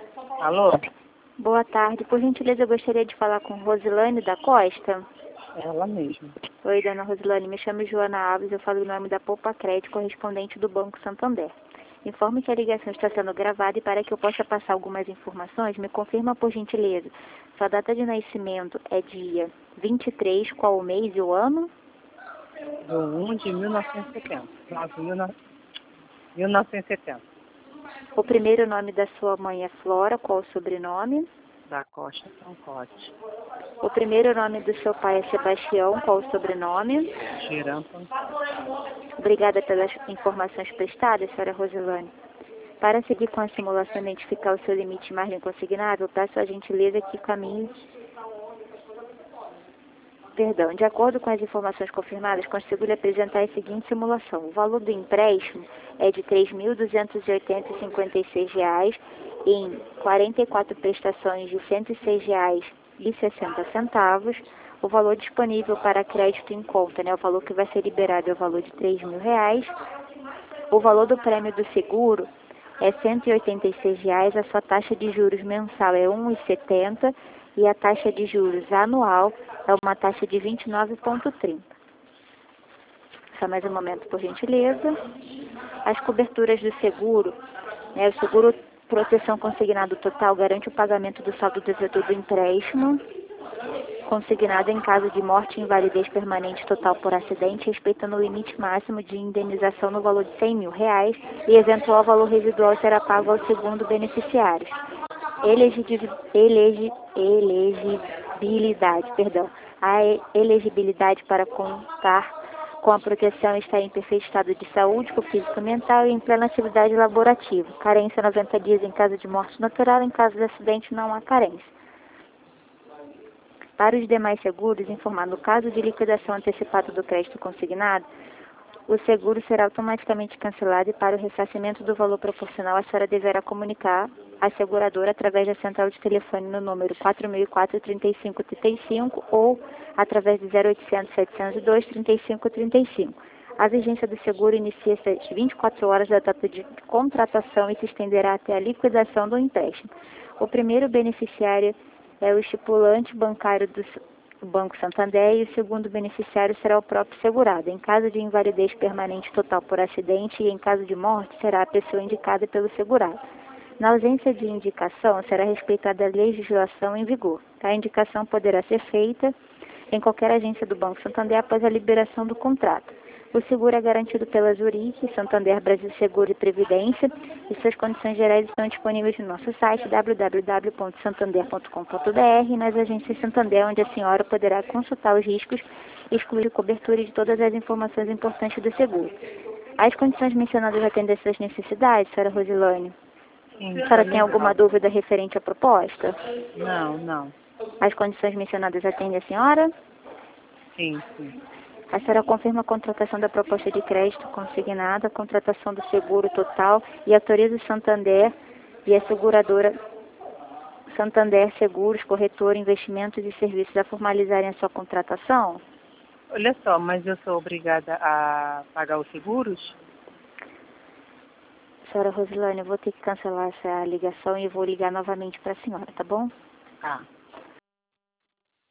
Alô? Boa tarde. Por gentileza, eu gostaria de falar com Rosilane da Costa. Ela mesma. Oi, dona Rosilane. Me chamo Joana Alves. Eu falo em nome da Poupa Crédito, correspondente do Banco Santander. Informe que a ligação está sendo gravada e para que eu possa passar algumas informações, me confirma por gentileza. Sua data de nascimento é dia 23, qual o mês e o ano? Do 1 de 1970. 1970. O primeiro nome da sua mãe é Flora, qual o sobrenome? Da Costa Francote. O primeiro nome do seu pai é Sebastião, qual o sobrenome? Girão Francote. Obrigada pelas informações prestadas, senhora Rosilane. Para seguir com a simulação e identificar o seu limite margem consignável, peço a gentileza que caminhe. Perdão, de acordo com as informações confirmadas, consigo lhe apresentar a seguinte simulação. O valor do empréstimo é de R$ 3.280,56 em 44 prestações de R$ 106,60. O valor disponível para crédito em conta, o valor que vai ser liberado é o valor de R$ 3.000. O valor do prêmio do seguro é R$ 186,00, a sua taxa de juros mensal é 1,70 e a taxa de juros anual é uma taxa de 29,30. Só mais um momento, por gentileza. As coberturas do seguro, o seguro proteção consignado total garante o pagamento do saldo devedor do empréstimo consignado em caso de morte e invalidez permanente total por acidente, respeitando o limite máximo de indenização no valor de R$ 100.000 e eventual valor residual será pago ao segundo beneficiário. A elegibilidade para contar com a proteção está em perfeito estado de saúde, físico e mental e em plena atividade laborativa. Carência 90 dias em caso de morte natural, em caso de acidente não há carência. Para os demais seguros, informar no caso de liquidação antecipada do crédito consignado, o seguro será automaticamente cancelado e para o ressarcimento do valor proporcional, a senhora deverá comunicar à seguradora através da central de telefone no número 4004-3535 ou através do 0800-702-3535. A vigência do seguro inicia-se às 24 horas da data de contratação e se estenderá até a liquidação do empréstimo. O primeiro beneficiário é o estipulante bancário do Banco Santander e o segundo beneficiário será o próprio segurado. Em caso de invalidez permanente total por acidente e em caso de morte, será a pessoa indicada pelo segurado. Na ausência de indicação, será respeitada a legislação em vigor. A indicação poderá ser feita em qualquer agência do Banco Santander após a liberação do contrato. O seguro é garantido pela Zurich, Santander Brasil Seguro e Previdência e suas condições gerais estão disponíveis no nosso site www.santander.com.br e nas agências Santander, onde a senhora poderá consultar os riscos e excluir a cobertura de todas as informações importantes do seguro. As condições mencionadas atendem às suas necessidades, senhora Rosilane? Sim, A senhora tem alguma dúvida referente à proposta? Não. As condições mencionadas atendem a senhora? Sim. A senhora confirma a contratação da proposta de crédito consignada, a contratação do seguro total e autoriza o Santander e a seguradora Santander Seguros, Corretora, Investimentos e Serviços a formalizarem a sua contratação? Olha só, mas eu sou obrigada a pagar os seguros? Senhora Rosilane, eu vou ter que cancelar essa ligação e vou ligar novamente para a senhora, tá bom? Tá.